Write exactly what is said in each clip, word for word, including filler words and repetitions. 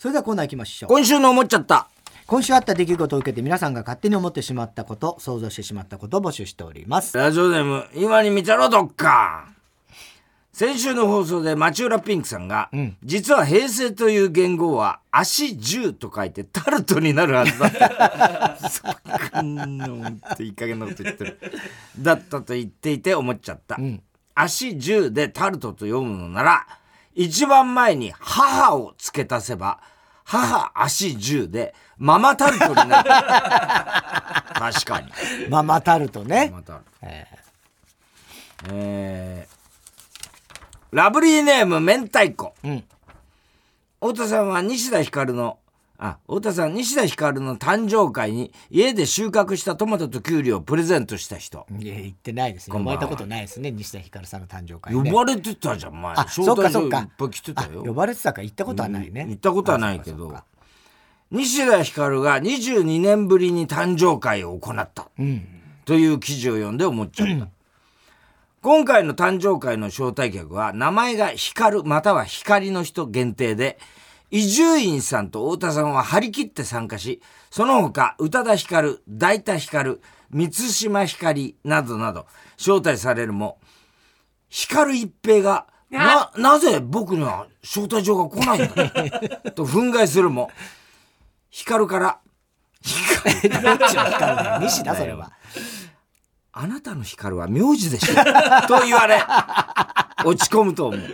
それではコーナー行きましょう。 今週の思っちゃった。 今週あった出来事を受けて皆さんが勝手に思ってしまったこと、想像してしまったことを募集しております。 ラジオネーム今に見たろどっか。先週の放送で町浦ピンクさんが、うん、実は平成という言語は足じゅうと書いてタルトになるはずだったそんなほんといい加減なこと言ってるだったと言っていて思っちゃった、うん、足じゅうでタルトと読むのなら一番前に母を付け足せば母足じゅうでママタルトになる確かにママタルトね。 ママタルト、えーえーラブリーネーム明太子、うん、太田さんは西田ひかるのあ太田さん西田ひかるの誕生会に家で収穫したトマトとキュウリをプレゼントした人。 いや言ってないですね。呼ばれたことないですね。西田ひかるさんの誕生会、 ね、呼ばれてたじゃん前。 あそうかそうか。 いっぱい来てたよ。 呼ばれてたか行ったことはないね、 うん、行ったことはないけど西田ひかるがにじゅうにねんぶりに誕生会を行った、うん、という記事を読んで思っちゃった、うん今回の誕生会の招待客は名前が光または光の人限定で伊集院さんと太田さんは張り切って参加しその他宇多田ヒカル、大田ヒカル、満島ひかりなどなど招待されるも光一平がな, なぜ僕には招待状が来ないんだと憤慨するも光から光どっちの光だよ西田それはあなたの光は名字でしょと言われ落ち込むと思う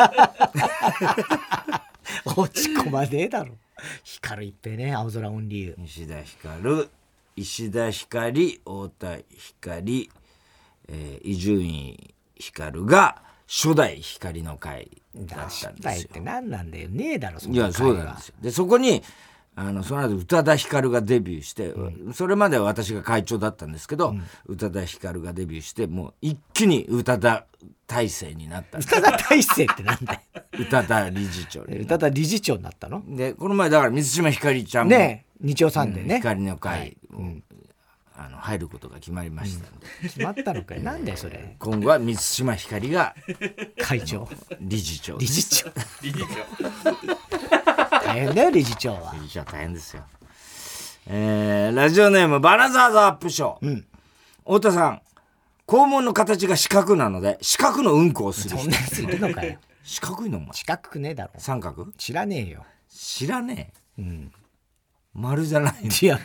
落ち込まねえだろ光一平ね青空オンリー西田ひかる石田ひかり太田ひかり伊集院ひかるが初代光の会だったんですよ。 初代って何なんだよねえだろその会は。いやそうなんですよ。でそこにあのその後宇多田ヒカルがデビューして、うん、それまでは私が会長だったんですけど、うん、宇多田ヒカルがデビューしてもう一気に宇多田体制になった。 宇多田体制ってなんだよ宇多田理事長に宇多田理事長になったのでこの前だから水島ひかりちゃんもね日曜サンデーね、 うん、光の会、はいうん、あの入ることが決まりましたので、 うん、決まったのかいなんだよそれ。 今後は水島ひかりが会長理事長理事長理事長大変だよ理事長は。 理事長大変ですよ。えー、ラジオネームバナザーズアップショー、うん、太田さん肛門の形が四角なので四角のうんこをする人。 そんなやついるのかよ四角いのお前四角くねえだろ。 三角知らねえよ。 知らねえ、うん、 丸じゃない。 いや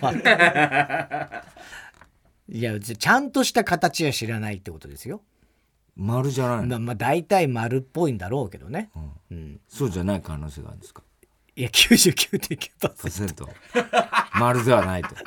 いやちゃんとした形は知らないってことですよ。 丸じゃないの。 まあ、まあ大体丸っぽいんだろうけどね、 うんうん、そうじゃない可能性があるんですか。 いや きゅうじゅうきゅうてんきゅうパーセント丸ではないと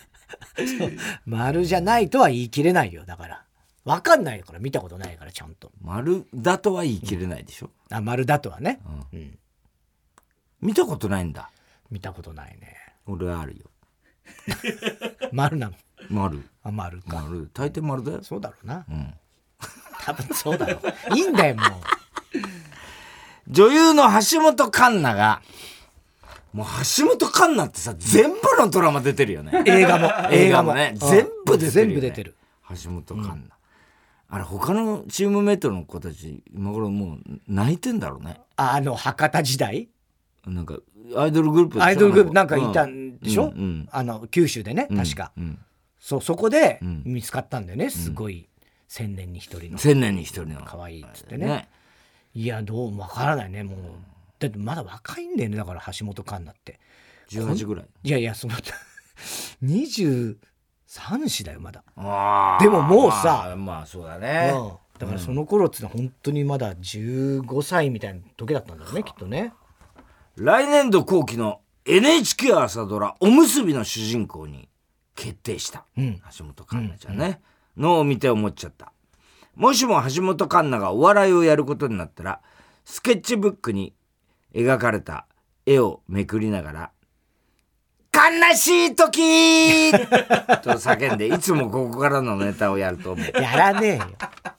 丸じゃないとは言い切れないよ。だから分かんないから見たことないからちゃんと丸だとは言い切れないでしょ、 うん、あ丸だとはね、 うんうん、見たことないんだ。 見たことないね。 俺はあるよ丸なの。 丸あ丸か丸大抵丸だよ。 そうだろうな、 うん、 多分そうだろういいんだよもう女優の橋本環奈がもう橋本環奈ってさ全部のドラマ出てるよね映画も映画もね全部出てるよね。 全部出てる橋本環奈、うん、あれ他のチームメイトの子たち今頃もう泣いてんだろうね。 あの博多時代なんかアイドルグループアイドルグループなんかいたんでしょ、 うんうん、 あの九州でね確か、うんうん、そ, そこで見つかったんだよね、うん、すごい千年に一人の千年に一人の可愛いっつってね、ね。いやどうわからないねもうだってまだ若いんだよね。だから橋本環奈ってじゅうはちぐらい。 いやいやそのにじゅうさん子だよまだ。あでももうさ、 まあ、まあそうだね、うん、 だからその頃ってのは本当にまだじゅうごさいみたいな時だったんだろうね、うん、きっとね。 来年度後期の エヌエイチケー 朝ドラおむすびの主人公に決定した、うん、橋本環奈ちゃんね、うんうん、のを見て思っちゃった。もしも橋本環奈がお笑いをやることになったらスケッチブックに描かれた絵をめくりながら悲しい時と叫んでいつもここからのネタをやると思う。 やらねえよ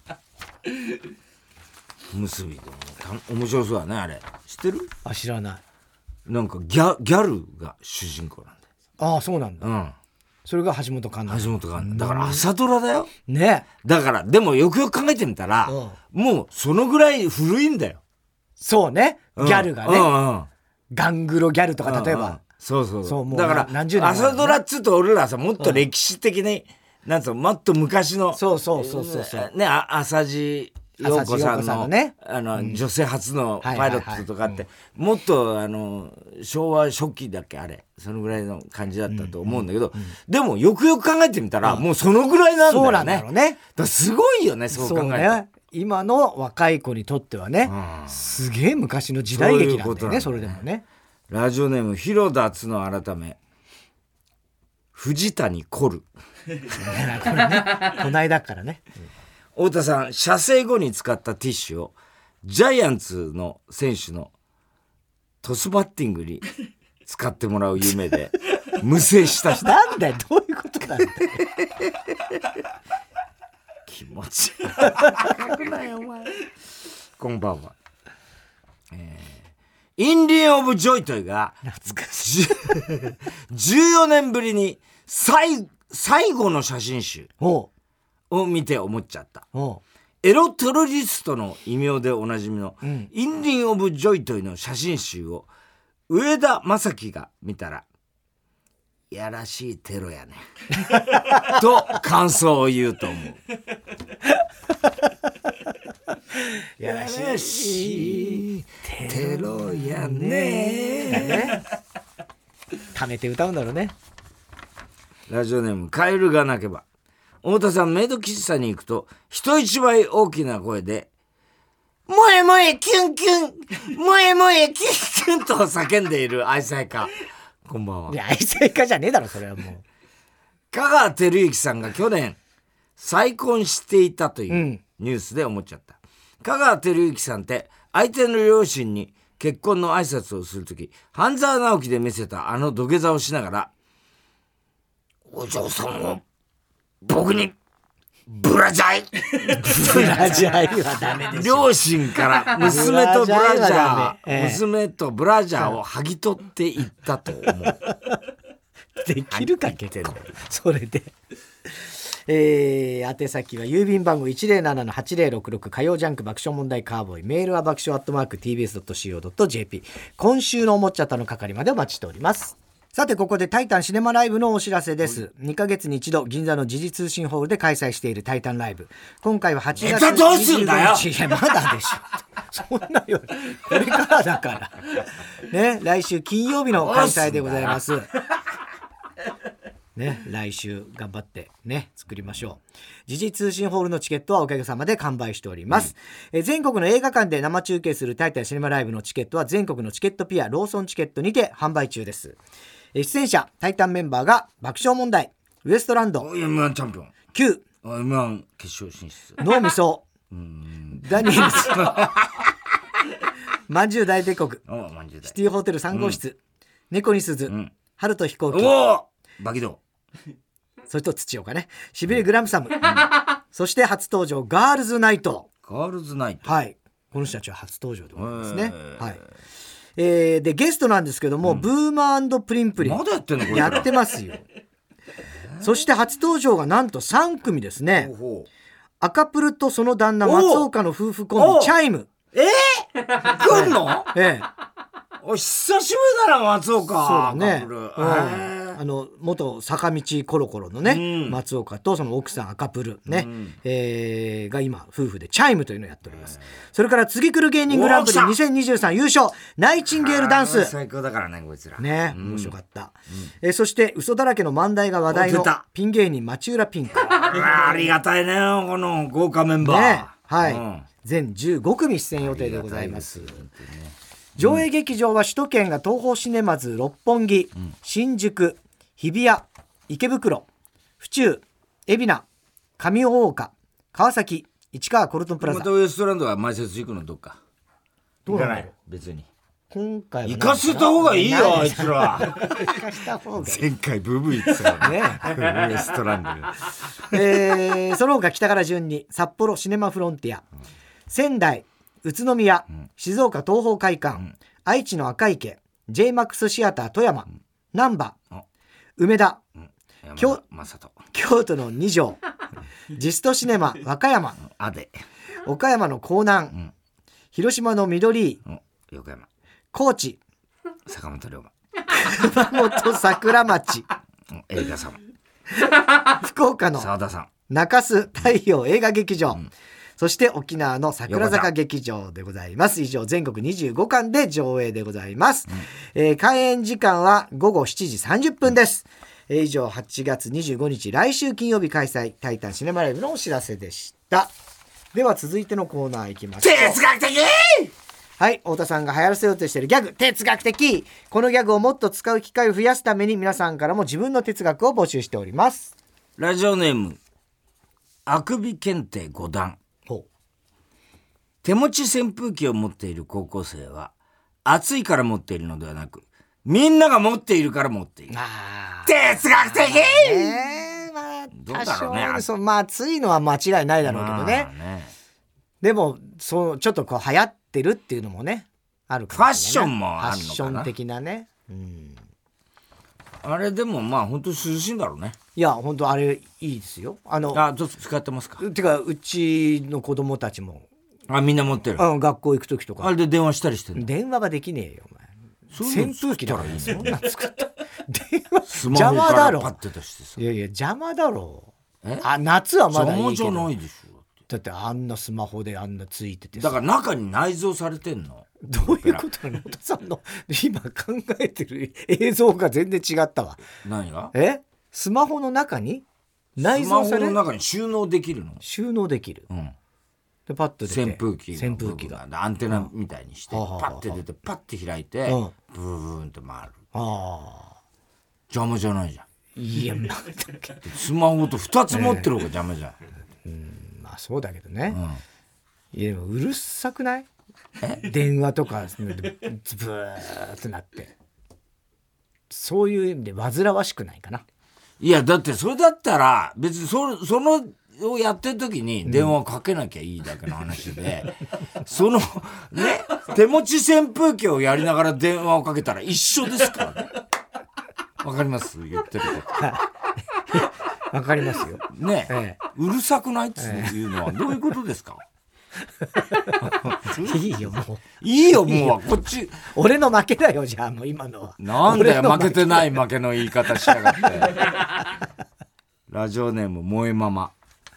おむすびでも面白そうだねあれ。知ってる？ あ知らない。 なんかギ ャ, ギャルが主人公なんだよ。 ああそうなんだ、うん、それが橋本環奈。 橋本環奈だから朝ドラだよね。 だからでもよくよく考えてみたら、うん、もうそのぐらい古いんだよ。 そうねギャルがね、 うんうん、 ガングロギャルとか例えば、うんうん、 そうそうそうもうだから何十年朝ドラっつうと俺らさもっと歴史的に、うん、なんつうのもっと昔のそうそうそうそうそうね浅地陽子さん の, の、ね、 あの、うん、女性初のパイロットとかって、もっとあの昭和初期だっけあれそのぐらいの感じだったと思うんだけど、うんうんうん、でもよくよく考えてみたら、うん、もうそのぐらいなんだよね。 そうなんだろうね。だからすごいよねそう考えたら、ね、 今の若い子にとってはね、うん、すげえ昔の時代劇なんだよね。それでもね。 ラジオネーム広田つの改め藤谷コルこれねこないだからね、 うん、太田さん射精後に使ったティッシュをジャイアンツの選手のトスバッティングに使ってもらう夢で無精した人なんだよどういうことなんだよ気持ち悪くないお前こんばんは、えー、インディアン・オブ・ジョイトイが懐かしいじゅうよねんぶりに 最, 最後の写真集を見て思っちゃった。 おうエロトロリストの異名でおなじみの、うん、インディアン・オブ・ジョイトイの写真集を上田正樹が見たらやらしいテロやねと感想を言うと思うやらしいテロやね溜めて歌うんだろうね。 ラジオネームカエルが鳴けば。太田さんメイド喫茶に行くと人一倍大きな声で萌え萌えキュンキュン萌え萌えキュンキュンと叫んでいる愛妻家こんばんは。 いや愛妻家じゃねえだろそれはもう。 香川照之さんが去年再婚していたというニュースで思っちゃった、うん、香川照之さんって相手の両親に結婚の挨拶をするとき半沢直樹で見せたあの土下座をしながらお嬢さんを僕にブラジャイブラジャイはダメでしょ。 両親から娘とブラジャー、ええ、娘とブラジャーを剥ぎ取っていったと思うできるか結構それでえー、宛先は郵便番号 いちゼロななのはちゼロろくろく 火曜ジャンク爆笑問題カーボーイ。メールは爆笑アットマーク ティービーエスドットシーオードットジェーピー。 今週のおもちゃたの係までお待ちしております。さてここでタイタンシネマライブのお知らせです。にかげつに一度銀座の時事通信ホールで開催しているタイタンライブ、今回ははちがつにじゅうごにち。いやまだでしょそんなよこれからだからね。来週金曜日の開催でございますね、来週頑張ってね作りましょう。時事通信ホールのチケットはおかげさまで完売しております、うん、え全国の映画館で生中継するタイタンシネマライブのチケットは全国のチケットピアローソンチケットにて販売中です。出演者タイタンメンバーが爆笑問題、ウエストランド、 エムワン チャンピオン、 Q、 エムワン 決勝進出、 脳みそダニエルズまんじゅう大帝国、シティホテルさん号室、うん、猫に鈴、うん、春と飛行機、 おバキドそれと土岡ね、しびれグラムサム、うん、そして初登場ガールズナイト。 ガールズナイト、 はい、この人たちは初登場でございますね。はい、えー、でゲストなんですけども、うん、ブーマー&プリンプリンまだやってんのこれやってますよそして初登場がなんとさん組ですね。ほうほう、赤プルとその旦那松岡の夫婦コンビチャイム。 えー、来んのええ、 お久しぶりだな松岡。 そうだね、うん、あの元坂道コロコロのね、うん、松岡とその奥さん赤プルね、うん、えー、が今夫婦でチャイムというのをやっております。それから次来る芸人グランプリにせんにじゅうさん優勝ナイチンゲールダンス最高だからねこいつらね、うん、面白かった、うん、えー、そして嘘だらけの漫才が話題のピン芸人町浦ピンクありがたいねこの豪華メンバー、ね、 はい、 うん、 全じゅうご組出演予定でございます。上映劇場は首都圏が東宝シネマズ六本木、うん、新宿、日比谷、池袋、府中、海老名、上大岡、川崎、市川コルトンプラザ。 またウエストランドは前説行くのどっかどうなの別に今回は行かせた方がいいよあいつら行かせた方がいい前回ブーブー言ってたからねウエストランド、 えー、その他北から順に札幌シネマフロンティア、うん、仙台、宇都宮、うん、静岡東宝会館、うん、愛知の赤池、 ジェイマックス シアター富山、難波、うん、梅田、うん、京, 京都の二条ジストシネマ和歌山、 あで岡山の江南、うん、広島の緑井、 うん、横山、 高知、 坂本龍馬。 熊本桜町。 映画さん。 福岡の澤田さん。 中洲太陽映画劇場。うん、そして沖縄の桜坂劇場でございます。以上全国にじゅうごかんで上映でございます。うん、えー、開演時間はごごしちじさんじゅっぷんです。うん、えー、以上はちがつにじゅうごにち来週金曜日開催タイタンシネマライブのお知らせでした。では続いてのコーナーいきましょう。 哲学的。 はい、太田さんが流行らせようとしているギャグ、哲学的。このギャグをもっと使う機会を増やすために皆さんからも自分の哲学を募集しております。 ラジオネームあくび検定ご段。手持ち扇風機を持っている高校生は暑いから持っているのではなく、みんなが持っているから持っている。あ、哲学的。 えー、まあ、どうだろうね。そう、まあ暑いのは間違いないだろうけどね。ね、でもそうちょっとこう流行ってるっていうのもねあるかもしれない、ね、 ファッションもあるのかな。 ファッション的なね。うん、 あれでもまあ本当涼しいんだろうね。 いや本当あれいいですよ。あのあ、ちょっと使ってますか。 てかうちの子供たちも。 あ、みんな持ってる。 うん、学校行く時とか。 あれで電話したりしてるの。 電話はできねえよお前。 そういうの扇風機だからいい。そんな作った電話邪魔だろ。パッて出してさ。 いやいや邪魔だろ。え？あ、夏はまだいいけど。 邪魔じゃないでしょ。 だってあんなスマホであんなついてて。 だから中に内蔵されてんの。 どういうことなの？太田さんの今考えてる映像が全然違ったわ。 何が？ え？スマホの中に内蔵される？ スマホの中に収納できるの。 収納できる。うん。でパッと出て扇風機の扇風機がアンテナみたいにして、うん、パッて出てパッて開いて、うん、ブーンって回る。ああ。邪魔じゃないじゃん。 いや、まあ、 スマホとふたつ持ってる方が邪魔じゃん。 えー、うん、まあそうだけどね。うん、いやでもうるさくない？電話とかブーってなって。そういう意味で煩わしくないかな。 いやだってそれだったら別にそそのをやってる時に電話をかけなきゃいいだけの話で、うん、そのね手持ち扇風機をやりながら電話をかけたら一緒ですからね。わかります？言ってること。 わかりますよ。 ねえ、ええ、うるさくないっていうのはどういうことですか？ いいよもう。 いいよもうこっち。 俺の負けだよじゃあもう今のは。 なんだよ負けてない負けの言い方しやがって。ラジオネーム萌えママ。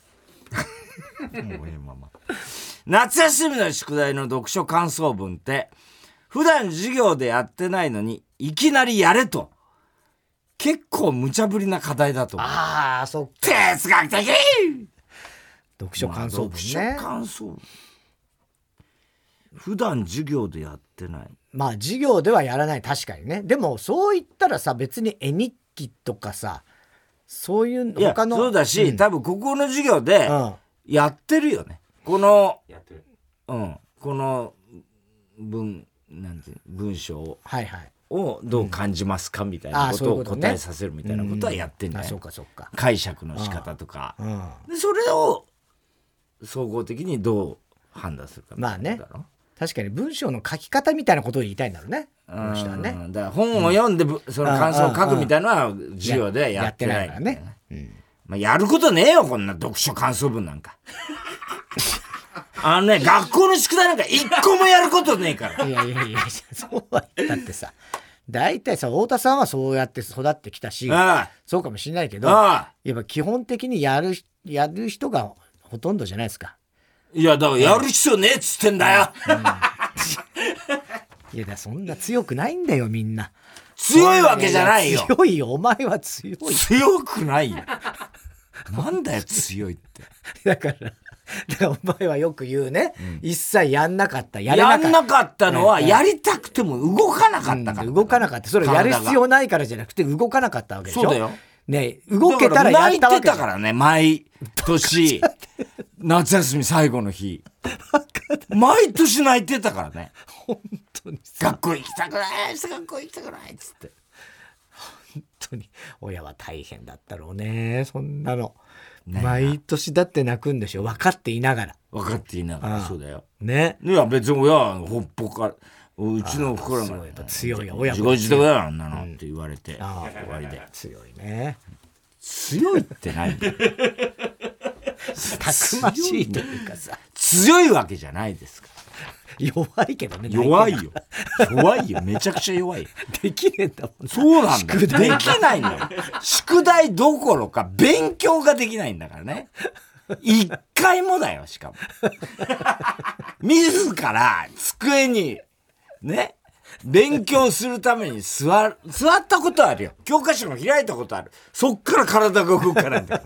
萌えママ。夏休みの宿題の読書感想文って普段授業でやってないのにいきなりやれと結構無茶ぶりな課題だと思う。 ああそっか。 哲学的。 読書感想文ね。 読書感想文。普段授業でやってない。 まあ授業ではやらない確かにね。でもそう言ったらさ別に絵日記とかさそういう他の。 いやそうだし、うん、多分ここの授業でやってるよね。うん、このやってる。うんこの文なんて文章を。はいはい。をどう感じますか、うん、みたいなことを答えさせるみたいなことはやってんじゃない、うん、そうかそうか解釈の仕方とか、うん、でそれを総合的にどう判断するかみたいなことだろ。まあね確かに文章の書き方みたいなことを言いたいんだろうね。この人はね。だから本を読んで、うん、その感想を書くみたいなのは授業でやってないからね。うん、まあ、やることねえよこんな読書感想文なんか。あのね学校の宿題なんか一個もやることねえから。 いやいやいやそうは言ったってさ大体さ太田さんはそうやって育ってきたしそうかもしれないけどやっぱ基本的にやるやる人がほとんどじゃないですか。 いやだからやる必要ねえっつってんだよ。うん、 いやだそんな強くないんだよみんな。 強いわけじゃないよ。 強いよお前は強い。 強くないよ。なんだよ強いって。 だからだからお前はよく言うね、うん、一切やんなかったやれなかったやんなかったのはやりたくても動かなかったから、 うん、動かなかった。それやる必要ないからじゃなくて動かなかったわけでしょ。 そうだよね動けたらやったわけ。泣いてたからね毎年夏休み最後の日毎年泣いてたからね。 本当に学校行きたくない学校行きたくないっつって本当に親は大変だったろうねそんなの。毎年だって泣くんでしょ分かっていながら。 分かっていながらそうだよね。 いや別に親はほっぽかうちの袋が強いよ親も自業自得だよあんなのって言われて、うん、終わりで強いね。 強いって何たくましいというかさ強いわけじゃないですか弱いけどね。 弱いよ。弱いよ。めちゃくちゃ弱いよ。 できねえんだもん。 そうなんだよ。できないんだよ。宿題どころか勉強ができないんだからね。一回もだよ、しかも。自ら机に、ね、勉強するために座る、座ったことあるよ。教科書も開いたことある。そっから体が動くからんだよ。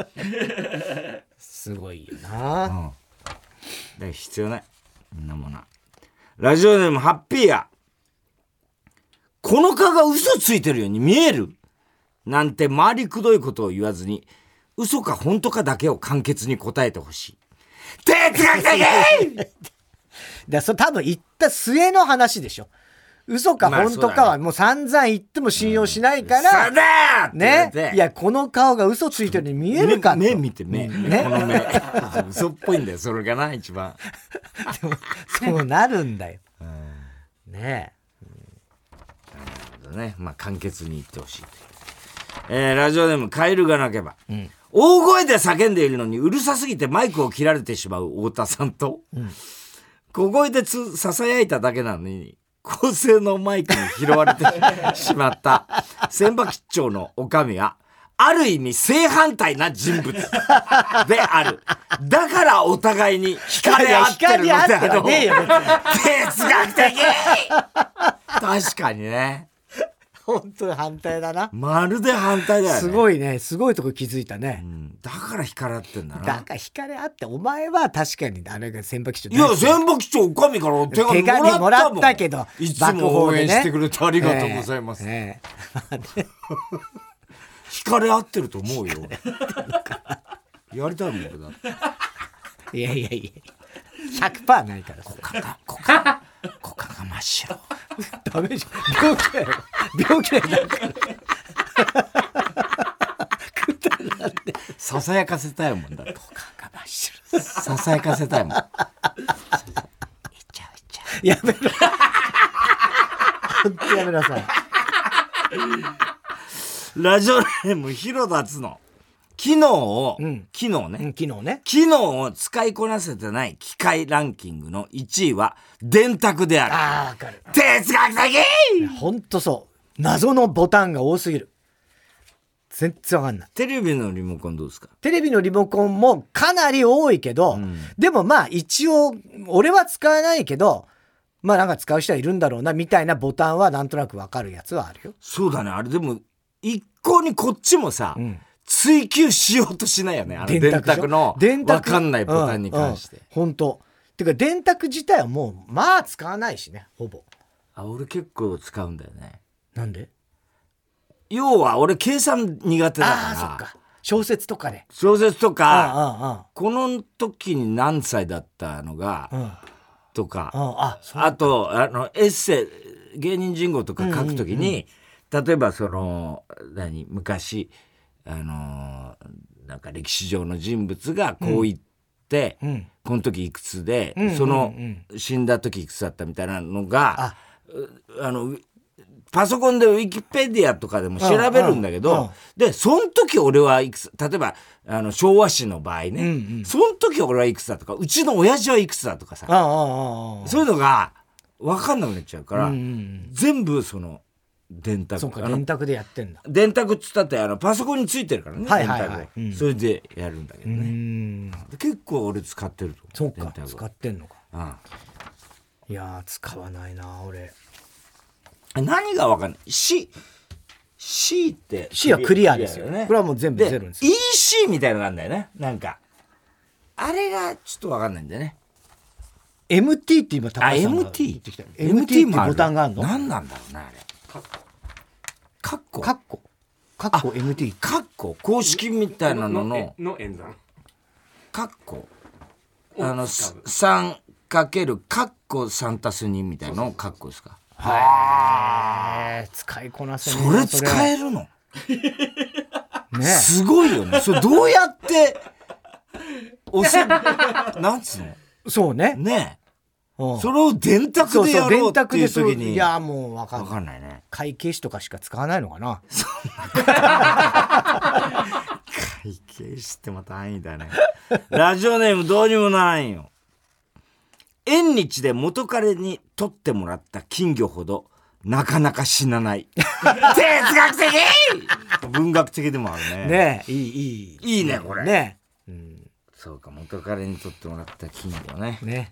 すごいよな。うん。だから必要ない。そんなもの。ラジオネームハッピーや。この蚊が嘘ついてるように見えるなんて回りくどいことを言わずに、嘘か本当かだけを簡潔に答えてほしい。哲学的だそれ多分言った末の話でしょ。嘘か本当かはもう散々言っても信用しないから、 そうだね。いや、この顔が嘘ついてるように見えるか目見て目、ね、この目嘘っぽいんだよ、それがな一番。 でもそうなるんだよ。ねえ。 なるほどね。まあ簡潔に言ってほしい。えー、ラジオネームカエルが鳴けば、うん、大声で叫んでいるのにうるさすぎてマイクを切られてしまう太田さんと、うん、小声でつささやいただけなのに高性能マイクに拾われてしまった千葉吉兆のおかみはある意味正反対な人物である。だからお互いに惹かれ合ってるのであろう。哲学的確かにね。 本当に反対だな。 まるで反対だよね。 すごいね。すごいとこ気づいたね。 うん、だから惹かれ合ってんだな。 だから惹かれ合って、お前は確かにあれが千葉吉兆。 いや、千葉吉兆おかみから手紙もらったもん。手紙もらったけど。 いつも応援してくれてありがとうございます。えーえー、惹かれ合ってると思うよ。やりたいもん俺だって。 いやいやいや。ひゃくパーセント ないから。 股間が、股間、股間が真っ白。 ダメじゃん。病気だよ。病気だよ。なんか。 ささやかせたいもんだって。 股間が真っ白。 ささやかせたいもん。いっちゃういっちゃう。 やめろ。本当やめなさい。 ラジオネーム広田つの。機能を、うん、機能ね、 うん、機能ね。 機能を使いこなせてない機械ランキングのいちいは電卓である。 ああ、わかる。 哲学的。 ほんとそう。謎のボタンが多すぎる。全然わかんない。 テレビのリモコンどうですか？ テレビのリモコンもかなり多いけど、うん、でもまあ一応俺は使わないけど、まあなんか使う人はいるんだろうなみたいなボタンはなんとなくわかるやつはあるよ。 そうだね。あれでも一向にこっちもさ。うん、追求しようとしないよね。あの電卓の分かんないボタンに関して。 本当、うんうん。てか電卓自体はもうまあ使わないしね、ほぼ。 あ、俺結構使うんだよね。 なんで？ 要は俺計算苦手だから。ああ、そっか。 小説とかで。 小説とか、ああああこの時に何歳だったのが、うん、とか、あああとあのエッセイ芸人人語とか書く時に、うんうんうん、例えばその何昔。あのー、なんか歴史上の人物がこう言って、うん、この時いくつで、うん、その死んだ時いくつだったみたいなのが、うん、あのパソコンでウィキペディアとかでも調べるんだけど、うんうん、でその時俺はいくつ、例えばあの昭和史の場合ね、うんうん、その時俺はいくつだとか、うちの親父はいくつだとかさ、そういうのが分かんなくなっちゃうから、うんうん、全部その電卓。 そうか、電卓でやってんだ。 電卓っつったってあのパソコンについてるからね。 はいはいはい、 うん、それでやるんだけどね。うん結構俺使ってると思う。そうか、使ってんのか。ああいや使わないな俺。 何がわかんない。C C って C はクリアですよね。これはもう全部ゼロです。 イーシー みたいなのがあるんだよね。なんかあれがちょっとわかんないんだよね。 エムティー って今高橋さんが言ってきた。エムティー ってボタンがあるの？ 何なんだろうなあれ。カッコカッコカッコ エムティーカッコ公式みたいなののの演算カッコあの さんかける カッコさんたすにみたいなのをカッコですか？ はあ使いこなせる。 それ使えるのね。すごいよね。それどうやって押せなんつうのそうねねえそれを電卓でやろうっていう時にいやもう分かんない、 分かんないね。 会計士とかしか使わないのかな。 会計士ってまた安易だね。ラジオネームどうにもならんよ。 縁日で元彼に取ってもらった金魚ほどなかなか死なない哲学的文学的でもあるね。 ねえいいいいいいねこれね、うん、 そうか元彼に取ってもらった金魚ね。 ね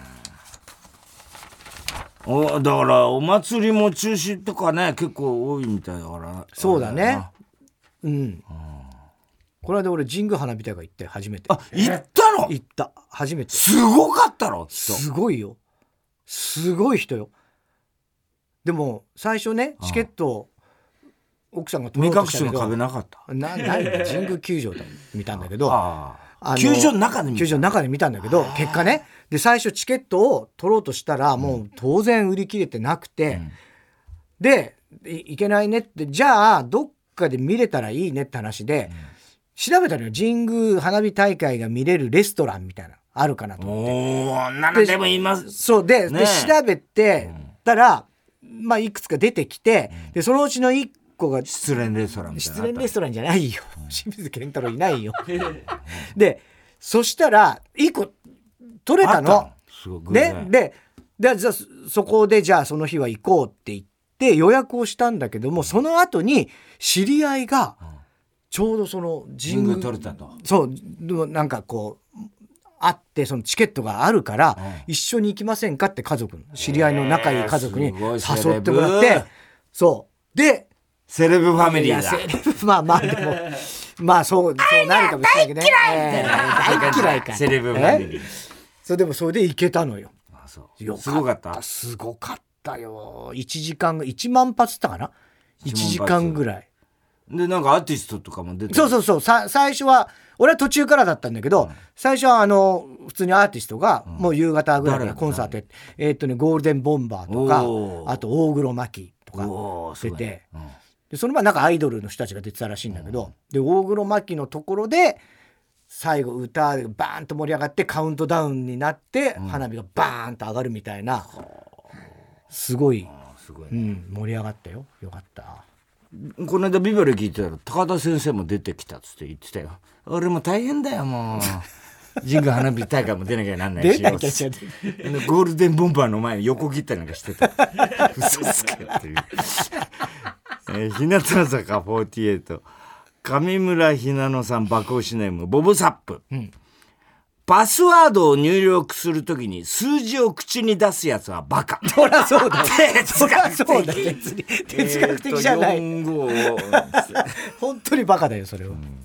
おだからお祭りも中止とかね結構多いみたいだから。 そうだね。うん。この間俺神宮花火大会行って初めて。 あ行ったの？ 行った初めて。 すごかったろ。 すごいよ。すごい人よ。でも最初ねチケット奥さんが取ろうとしたけど目隠しの壁なかった。 なない神宮球場で見たんだけど。 ああ球場の中で見た。 球場の中で見たんだけど結果ね。で最初チケットを取ろうとしたらもう当然売り切れてなくて、うん、で い, いけないねってじゃあどっかで見れたらいいねって話で、うん、調べたのよ。神宮花火大会が見れるレストランみたいなあるかなと思って。 おーなんでも言います。 そうで、ね、で調べてたら、うん、まあいくつか出てきて、うん、でそのうちのいっこが失恋レストランみたいな。 失恋レストランじゃないよ、うん、清水健太郎いないよでそしたらいっこ取れたのね。ででじゃあそこでじゃあその日は行こうって言って予約をしたんだけどもその後に知り合いがちょうどその神宮取れたとそうなんかこうあってそのチケットがあるから一緒に行きませんかって家族の知り合いの仲いい家族に誘ってもらってそうでセレブファミリーだ。 セレブまあまあでもまあそうそうなるかもしれないけどね。大嫌い、えー、大嫌いかセレブファミリー。 そうでもそれで行けたのよ。 あそうよかった。すごかった。 すごかったよ。いちじかんいちまん発ったかな。いちじかんぐらいでなんかアーティストとかも出てそうそうそうさ最初は俺は途中からだったんだけど、うん、最初はあの普通にアーティストが、うん、もう夕方ぐらいからコンサートやってえー、っとねゴールデンボンバーとかあと大黒摩季とか出て、うん、でその前なんかアイドルの人たちが出てたらしいんだけど、うん、で大黒摩季のところで最後歌がバーンと盛り上がってカウントダウンになって、うん、花火がバーンと上がるみたいなすごい、 すごいね、 うん、盛り上がったよ。よかった。 この間ビバリー聞いてたら高田先生も出てきたっつって言ってたよ。俺も大変だよもう神宮花火大会も出なきゃなんないし出なきゃちゃゴールデンボンバーの前に横切ったりなんかしてた嘘つけっていう、えー、日向坂フォーティーエイト上村ひなのさん爆押しネームボブサップ、うん、パスワードを入力するときに数字を口に出すやつはバカ。 そりゃそうだ哲学的。 そうだ別に哲学的じゃない、えー、よんごを本当にバカだよそれは、うん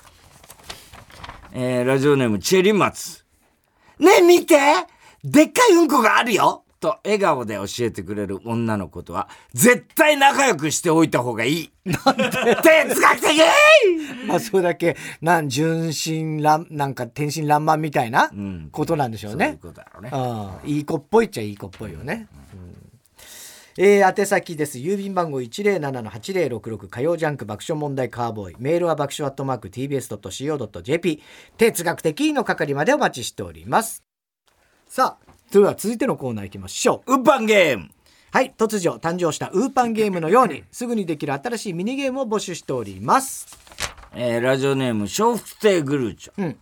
えー、ラジオネームチェリマツ。ねえ見てでっかいうんこがあるよと笑顔で教えてくれる女の子とは絶対仲良くしておいた方がいい。なんで哲学的まあそれだけなん純真爛なんか天真爛漫みたいなことなんでしょうね、 うん、そういうことだろうね。 あいい子っぽいっちゃいい子っぽいよね、うんうんえー、宛先です。郵便番号 いちゼロななのはちゼロろくろく 火曜ジャンク爆笑問題カーボーイ。メールは爆笑アットマーク ティービーエスドットシーオードットジェーピー 哲学的の係までお待ちしております。さあそれでは続いてのコーナー行きましょう。ウーパンゲーム。 はい、突如誕生したウーパンゲームのようにすぐにできる新しいミニゲームを募集しております。 えー、ラジオネーム笑福亭グルーチョ、うん、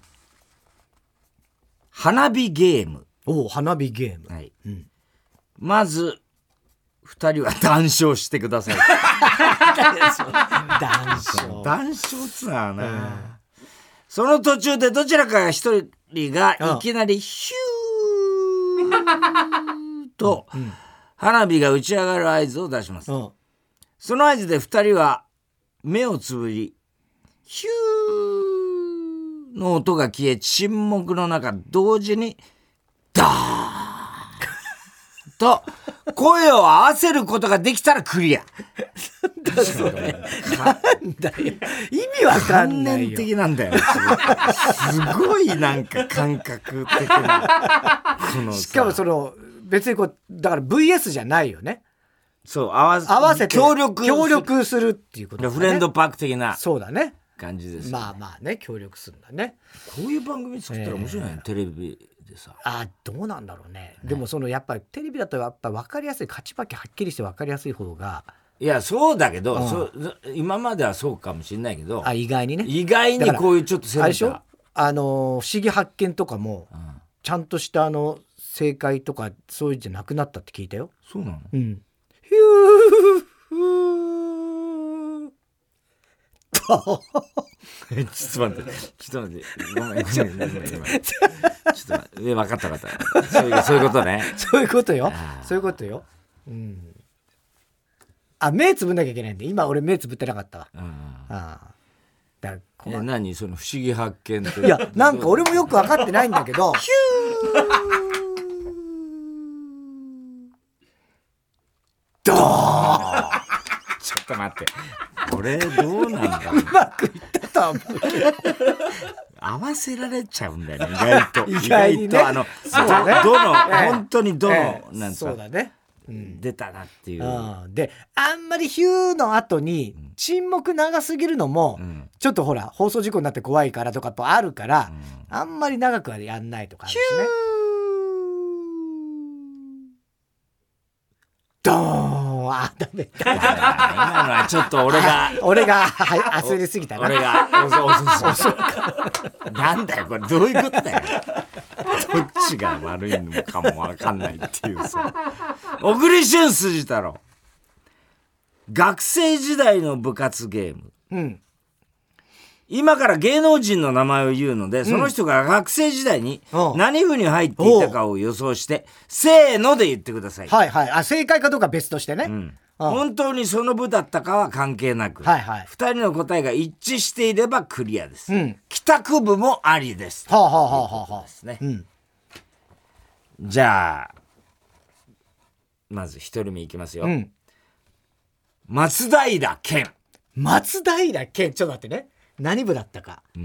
花火ゲーム。 お花火ゲーム、 はいうん、まず二人は談笑してください。 談笑談笑つなね、うん、その途中でどちらかが一人がいきなりヒューと花火が打ち上がる合図を出します、うん、その合図で二人は目をつぶりヒューの音が消え沈黙の中同時にダーと声を合わせることができたらクリア。 なんだそれ。なんだよ。意味わかんないよ。 観念的なんだよ。すごいなんか感覚的な。 このしかもその別にこうだから ブイエス じゃないよね。 そう合わ合わせて協力協力するっていうこと、ね、 フレンドパーク的な。 そうだね。 感じです、ね。 まあまあね協力するんだね。 こういう番組作ったら面白いね、えー、テレビ。 あどうなんだろう ね, ねでもそのやっぱりテレビだとやっぱ分かりやすい勝ち負けはっきりして分かりやすい方がいやそうだけど、うん、そ今まではそうかもしれないけどあ意外にね意外にこういうちょっと攻めたあれでしょあの不思議発見とかも、うん、ちゃんとしたあの正解とかそういうんじゃなくなったって聞いたよ。 そうなの？ うん。ヒューフーちょっと待ってちょっと待ってごめんごめんごめんごめんちょっと待って分かった分かったそういう、そういうことねそういうことよそういうことよ。うん。あ、目つぶんなきゃいけないんで今俺目つぶってなかったわ。ああだえ何その不思議発見っていやなんか俺もよく分かってないんだけどヒュードーちょっと待ってこれどうなんだろううまくいったとは思う合わせられちゃうんだよね意外と意外にね意外とあのそうだねどの、 ええ本当にどの、 ええなんかそうだね、うん、 出たなっていう、 うん、であんまりヒューの後に沈黙長すぎるのも、うん、ちょっとほら放送事故になって怖いからとかとあるから、うん、あんまり長くはやんないとかあるしね。ヒュードーンあダメだ今のはちょっと俺が俺が焦りすぎたな。 俺が遅そうなんだよこれどういうことだよどっちが悪いのかも分かんないっていうさ小栗旬筋太郎学生時代の部活ゲーム、うん、今から芸能人の名前を言うので、うん、その人が学生時代に何部に入っていたかを予想してせーので言ってください。 はいはい。あ正解かどうか別としてね、うん、 本当にその部だったかは関係なく、はいはい、ふたりの答えが一致していればクリアです、うん、帰宅部もありです。 はあはあはあはあですね、うん、 じゃあまず一人目いきますよ、うん、松平健。 松平健ちょっと待ってね何部だったか、うん、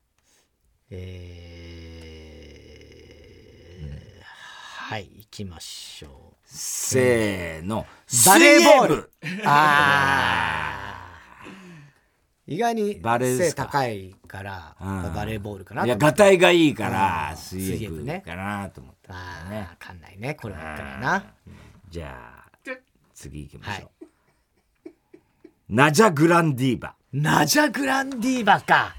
えーうん、はい行きましょうせーの、 バレーボール。あ意外に背高いからバレーボールかな。 いやガタイがいいから水泳部かなと思ったね。分かんないねこれだったらな。 じゃあ次行きましょう、はい、ナジャグランディーバ。 ナジャグランディーバか。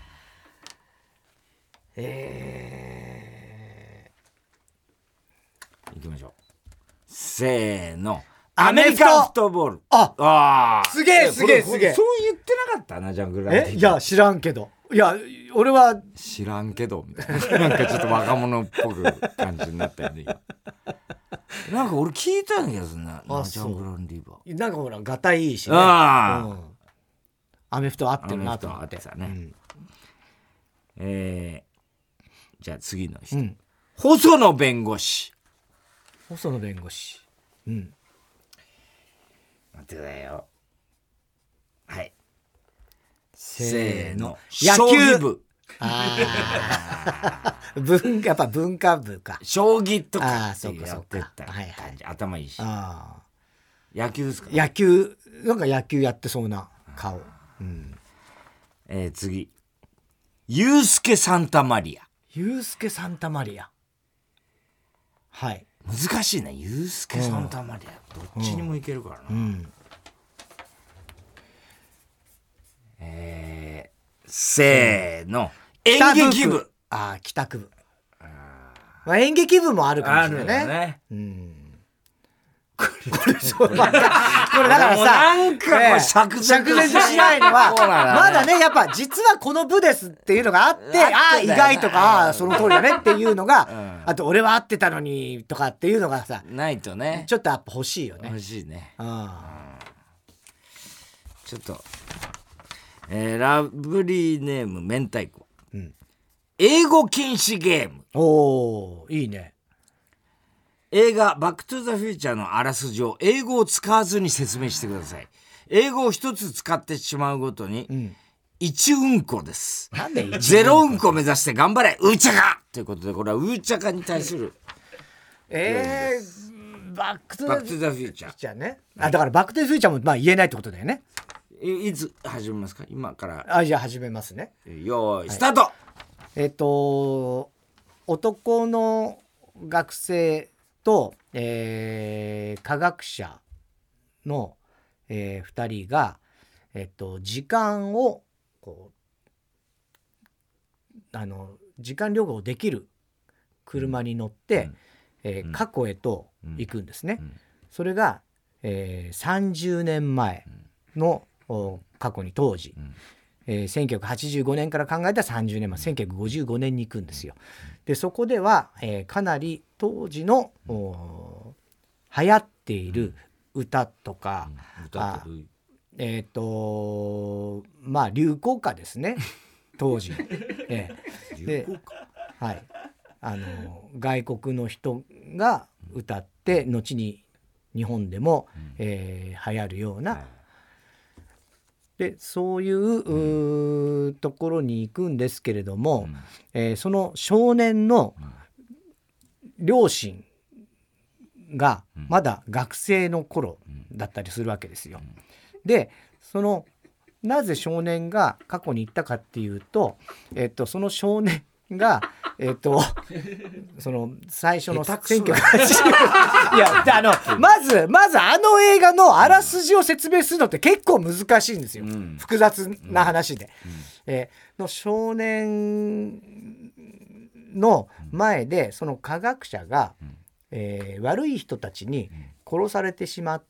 えー、行きましょうせーのアメリカンフットボール。 ああすげえすげえすげえ。 そう言ってなかったなジャングルランディ。 えいや知らんけどいや俺は知らんけどみたいななんかちょっと若者っぽく感じになったよねなんか俺聞いたんだけどなナジャングランディーバーなんかほらガタイいいしね。あ、うん、アメフト合ってるなと思ってたね、うん、えー、じゃあ次の人、うん、細野弁護士。 細野弁護士。うん。 待ってくださいよ。はい。せーの。 野球部。 ああ。文やっぱ文化部か。 将棋とかああそうかそうか。 はいはい。頭いいし。ああ。野球ですか。 野球なんか野球やってそうな顔。うん。 えー、次。ユースケ・サンタマリア。 ユースケ・サンタマリア。はい。 難しいねユースケ・サンタマリア、うん、どっちにもいけるからな、うん、えー、せーの、うん、演劇部。 ああ帰宅部。あ、まあ、演劇部もあるかもしれないね。あるよね、うん、これそうこれだからさなんかこれ釈然としないのはまだねやっぱ実はこの部ですっていうのがあってああ意外とかあその通りだねっていうのが、うん、あと俺は合ってたのにとかっていうのがさないとねちょっとやっぱ欲しいよね。 欲しいね、うん、ちょっと、えー、ラブリーネーム明太子、うん、英語禁止ゲーム。 おーいいね。 映画バックトゥザフューチャーのあらすじを英語を使わずに説明してください。英語を一つ使ってしまうごとに、うん、いちうんこです。 なんでゼロうんこ目指して頑張れうーちゃかということでこれはうーちゃかに対するえー、バックトゥザフューチャー、 じゃあね、あだからバックトゥザフューチャーもまあ言えないってことだよね。 い, いつ始めますか今から。 あじゃあ始めますね。 よーいスタート、はい、 えっ、ー、と男の学生と、えー、科学者の、えー、ふたりが、えっと、時間をこうあの時間旅行できる車に乗って、うんえー、過去へと行くんですね、うんうん、それが、えー、さんじゅうねんまえの、うん、過去に当時、うんえー、せんきゅうひゃくはちじゅうごねんから考えたさんじゅうねんまえせんきゅうひゃくごじゅうごねんに行くんですよ。でそこでは、えー、かなり当時の流行っている歌とか、うん、歌ってるえっ、ー、とまあ流行歌ですね当時、えー、で、はい、あの外国の人が歌って後に日本でも、うんえー、流行るような、はいでそういう、うん、ところに行くんですけれども、うんえー、その少年の両親がまだ学生の頃だったりするわけですよ。でそのなぜ少年が過去に行ったかっていうと、えっと、その少年がえっとその最初のせんきゅうひゃくはちじゅういやあのまずまずあの映画のあらすじを説明するのって結構難しいんですよ、うん、複雑な話で、うんえー、の少年の前でその科学者が、うんえー、悪い人たちに殺されてしまって、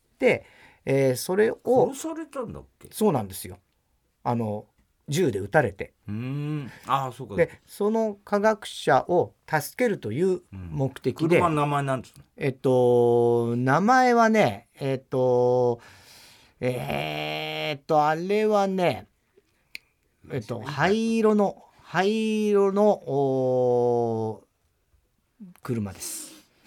えー、それを殺されたんだっけ。 そうなんですよ。あの銃で撃たれてうーんあそうかでその科学者を助けるという目的で、 うん、車の名前なんですか。 えっと名前はねえっとえー、っとあれはねえっと灰色の灰色の車です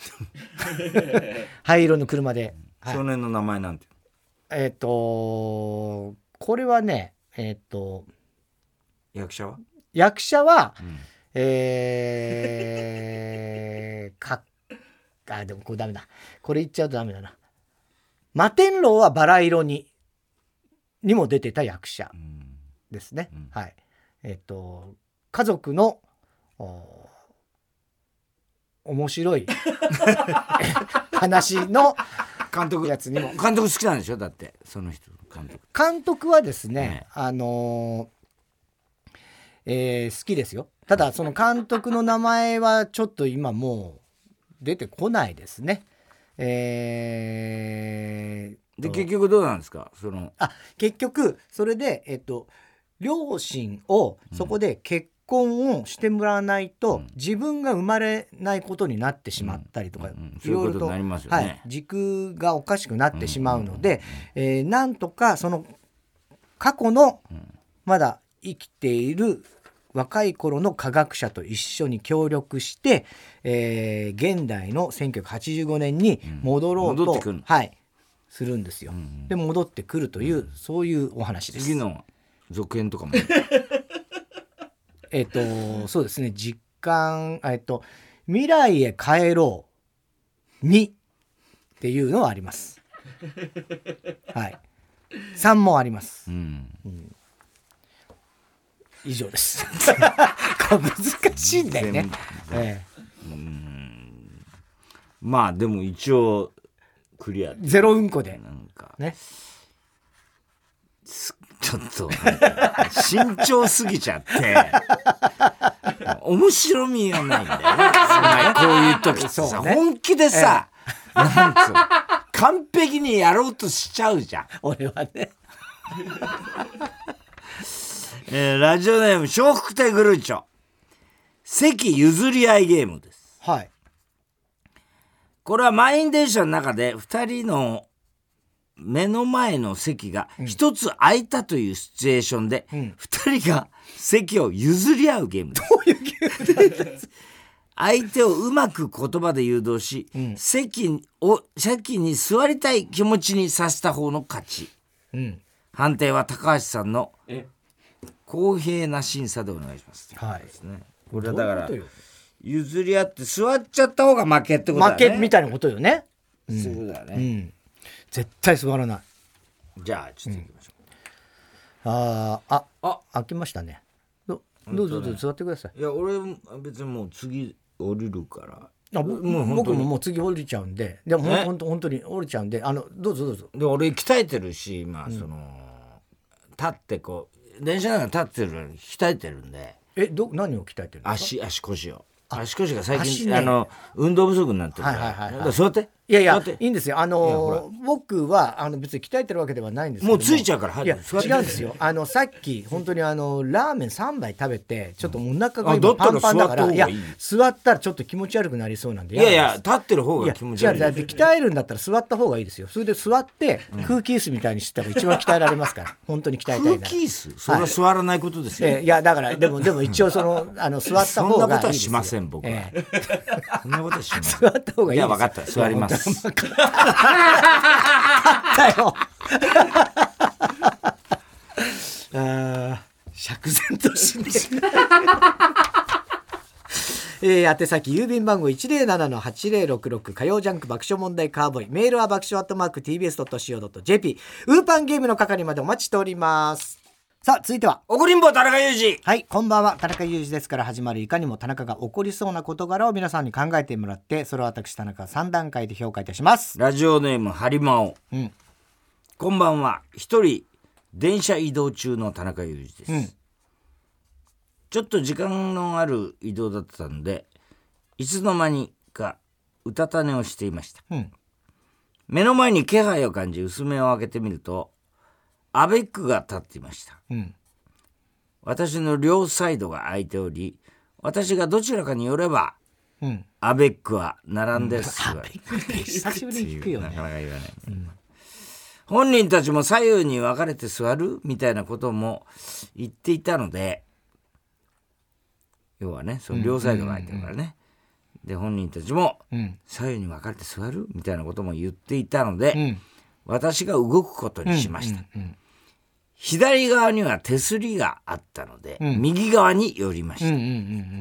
灰色の車で、 はい、少年の名前なんてえっとこれはねえっと役者は役者は、うんえー、かあでもこれダメだこれ言っちゃうとダメだな摩天楼はバラ色ににも出てた役者ですね、うん、はいえっと家族の面白い話の監督やつにも監督好きなんでしょだってその人監督監督はですね、 ねあのーえー、好きですよ。ただその監督の名前はちょっと今もう出てこないですね。えー、で結局どうなんですかそのあ結局それで、えっと、両親をそこで結婚をしてもらわないと、うん、自分が生まれないことになってしまったりとか、うんうん、 いろいろと、はい、 時空がおかしくなってしまうので、うんうんうんえー、なんとかその過去のまだ生きている若い頃の科学者と一緒に協力して、えー、現代のせんきゅうひゃくはちじゅうごねんに戻ろうと、 うん、 はい、するんですよ、 うんうん、 で戻ってくるという、うん、そういうお話です。 次の続編とかもえっとそうですね実感、えっと、未来へ帰ろうにっていうのはありますはいさんもあります、 うんうん以上です難しいんだよね、ええ、 うんまあでも一応クリアゼロうんこでなんかねちょっと慎重すぎちゃって面白みがないんだよねこういう時ってさ、ね、本気でさ、ええ、なんつう完璧にやろうとしちゃうじゃん俺はねえー、ラジオネーム笑福亭グルーチョ席譲り合いゲームです。 はいこれは満員電車の中でふたりの目の前の席がひとつ空いたというシチュエーションで、うん、ふたりが席を譲り合うゲームです。 どういうゲームです相手をうまく言葉で誘導し、うん、席を席に座りたい気持ちにさせた方の勝ち、 うん、 判定は高橋さんの公平な審査でお願いします。 はいですね。これはだから譲り合って座っちゃった方が負けってことだね。 負けみたいなことよね。 うん、そういうことだね、 うん。絶対座らない。 じゃあちょっと行きましょう。うん、あああ開きましたね。どどうぞどうぞ座ってください。 いや俺別にもう次降りるから。 あもう僕ももう次降りちゃうんで、でも本当本当に降りちゃうんで、あのどうぞどうぞ。 で俺鍛えてるし、まあその、うん、立ってこう電車なんか立ってるのに鍛えてるんで。 えど何を鍛えてるんですか。 足足腰を。 足腰が最近、ね、あの運動不足になってるから、はいはいはいはい、座っていやいやいいんですよ。あのー、僕はあの別に鍛えてるわけではないんですけども、 もうついちゃうから、はい、 いや違うんですよ。あのさっき本当にあのラーメンさんばい食べてちょっとお腹が今パンパンだから、いや座ったらちょっと気持ち悪くなりそうなんで、 いやいや立ってる方が気持ち悪い。 いや違う、鍛えるんだったら座った方がいいですよ。それで座って空気椅子みたいにしてたら一番鍛えられますから、本当に鍛えたいなら。 空気椅子それは座らないことですよ、 はい、いやだからでもでも一応そのあの座った方がいいですよ。 そんなことはしません僕は、ええ、そんなことはしません。 座った方がいいですよ。 いや分かった、座ります。 だよあ釈然としねええー、宛先郵便番号 いちぜろななのはちぜろろくろく 火曜ジャンク爆笑問題カーボーイ、メールは爆笑アットマーク ティービーエスドットシーオードットジェーピー、 ウーパンゲームの係までお待ちしております。さあ続いては怒りんぼ田中裕二。 はい、こんばんは。田中裕二ですから始まるいかにも田中が起こりそうな事柄を皆さんに考えてもらって、それを私田中がさん段階で評価いたします。 ラジオネームハリマオ、うん、こんばんは。一人電車移動中の田中裕二です、うん、ちょっと時間のある移動だったのでいつの間にかうたた寝をしていました、うん、目の前に気配を感じ薄目を開けてみるとアベックが立っていました、うん、私の両サイドが空いており、私がどちらかに寄れば、うん、アベックは並んで座る、うん、アベックって久しぶりに聞くよね。 なかなか言わない、うん、本人たちも左右に分かれて座るみたいなことも言っていたので、要はねその両サイドが空いてるからね、うんうんうん、で本人たちも左右に分かれて座るみたいなことも言っていたので、うん、私が動くことにしました、うんうんうん、左側には手すりがあったので、うん、右側に寄りました、うんうんうんうん、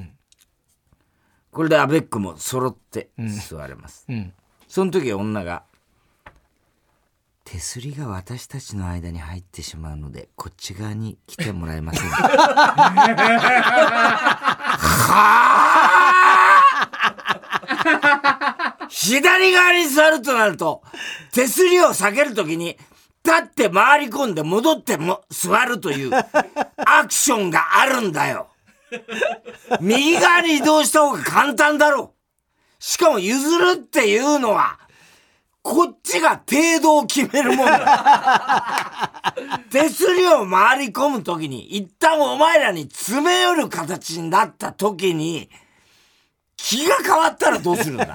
これでアベックも揃って座れます、うんうん、その時女が手すりが私たちの間に入ってしまうのでこっち側に来てもらえませんかは左側に座るとなると手すりを下げるときに立って回り込んで戻っても座るというアクションがあるんだよ。右側に移動した方が簡単だろう。しかも譲るっていうのはこっちが程度を決めるもんだ。手すりを回り込むときに一旦お前らに詰め寄る形になったときに気が変わったらどうするんだ。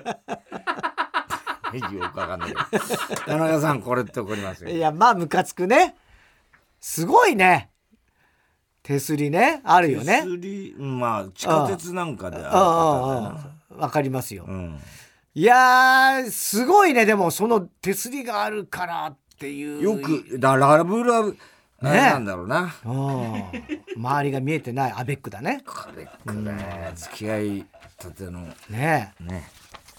よくわかんない。田中さんこれって怒りますよ。 いやまあムカつくね。すごいね。手すりねあるよね。 手すりまあ地下鉄なんかである方だな。わかりますよ、うん、いやーすごいね。でもその手すりがあるからっていうよくだラブラブねなんだろうな、 周りが見えてないアベックだね。 アベックね、うん、付き合いたてのねえね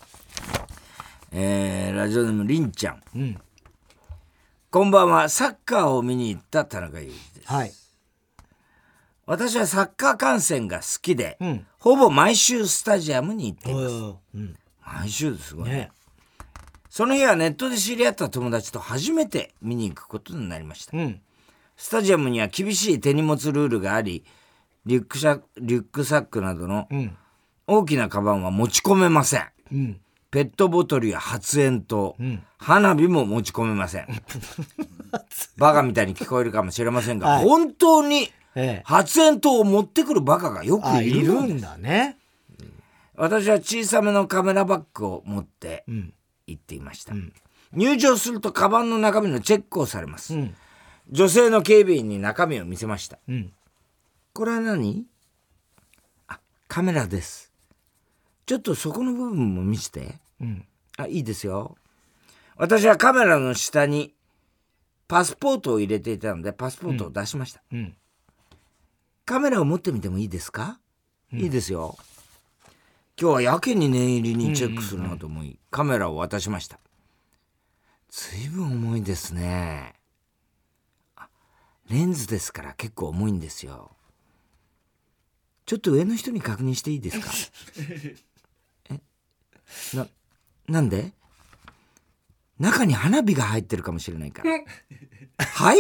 えー、ラジオネームりんちゃん、うん、こんばんは。サッカーを見に行った田中裕二です、はい、私はサッカー観戦が好きで、うん、ほぼ毎週スタジアムに行っています、うん、毎週ですごいね、ね。その日はネットで知り合った友達と初めて見に行くことになりました、うん、スタジアムには厳しい手荷物ルールがありリュックシャ、リュックサックなどの大きなカバンは持ち込めません、うん、ペットボトルや発煙筒、うん、花火も持ち込めませんバカみたいに聞こえるかもしれませんが、はい、本当に発煙筒を持ってくるバカがよくいる、 いるんだね。 私は小さめのカメラバッグを持って行っていました、うん、入場するとカバンの中身のチェックをされます、うん、女性の警備員に中身を見せました、うん、これは何？あ、カメラです。ちょっとそこの部分も見せて、うん、あ、いいですよ。私はカメラの下にパスポートを入れていたのでパスポートを出しました、うんうん、カメラを持ってみてもいいですか？うん、いいですよ。今日はやけに念入りにチェックするなと思い、うんうんうん、カメラを渡しました。ずいぶん重いですね。あ、レンズですから結構重いんですよ。ちょっと上の人に確認していいですか？え、な、なんで？中に花火が入ってるかもしれないから。はい？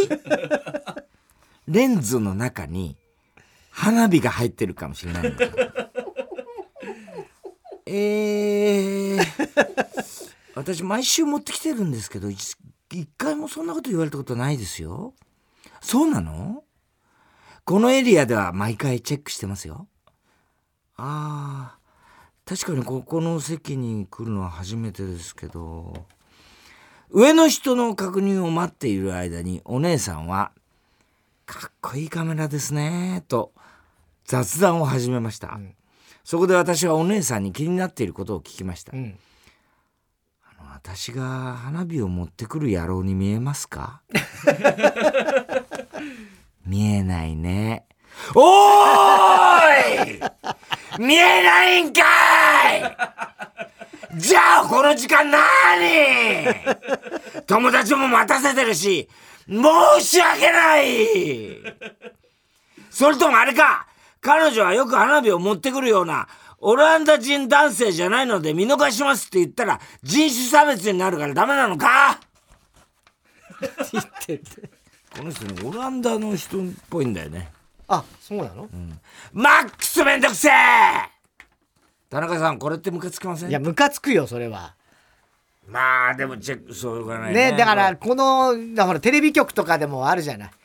レンズの中に花火が入ってるかもしれないのか。 えー、私毎週持ってきてるんですけど一回もそんなこと言われたことないですよ。そうなの？このエリアでは毎回チェックしてますよ。あー、確かにここの席に来るのは初めてですけど、上の人の確認を待っている間にお姉さんはかっこいいカメラですねと雑談を始めました、うん、そこで私はお姉さんに気になっていることを聞きました、うん、あの私が花火を持ってくる野郎に見えますか？見えないね。おーい見えないんかい。じゃあこの時間なーに友達も待たせてるし申し訳ない。それともあれか、彼女はよく花火を持ってくるようなオランダ人男性じゃないので見逃しますって言ったら人種差別になるからダメなのか。 言ってるこの人ね、オランダの人っぽいんだよね。 あ、そうなの、 うん、マックスめんどくせえ。田中さんこれってムカつきません？ いやムカつくよそれは。 まあでもチェックしょうがないね。 ね、だからこのだからテレビ局とかでもあるじゃない、 うん、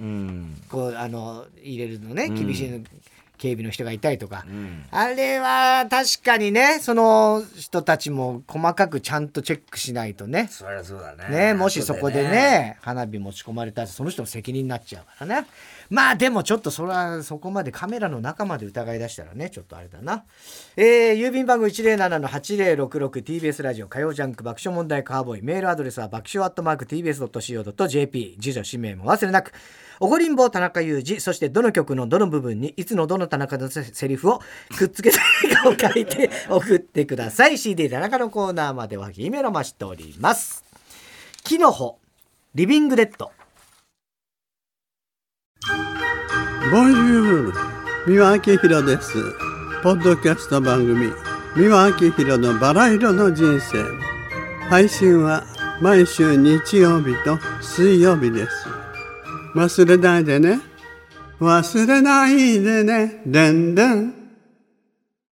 こうあの入れるのね、厳しい、うん、警備の人がいたりとか、 うん、 あれは確かにね、その人たちも細かくちゃんとチェックしないとね。 そりゃそうだね。 ね、もしそこで ね, ね花火持ち込まれたらその人の責任になっちゃうからね。まあでもちょっとそれはそこまでカメラの中まで疑い出したらね、ちょっとあれだな。えー、郵便番号 いちぜろななのはちぜろろくろく ティービーエス ラジオ火曜ジャンク爆笑問題カーボーイ、メールアドレスは爆笑アットマーク ティービーエスドットシーオードットジェーピー、 住所氏名も忘れなく。おごりんぼう田中裕二、そしてどの曲のどの部分にいつのどの田中のセリフをくっつけたかを書いて送ってください。 シーディー 田中のコーナーまでは姫の待ちしております。木の穂リビングデッド。 ボンジュール、三輪明宏です。ポッドキャスト番組三輪明宏のバラ色の人生、配信は毎週日曜日と水曜日です。忘れないでね、忘れないでね、でんでん。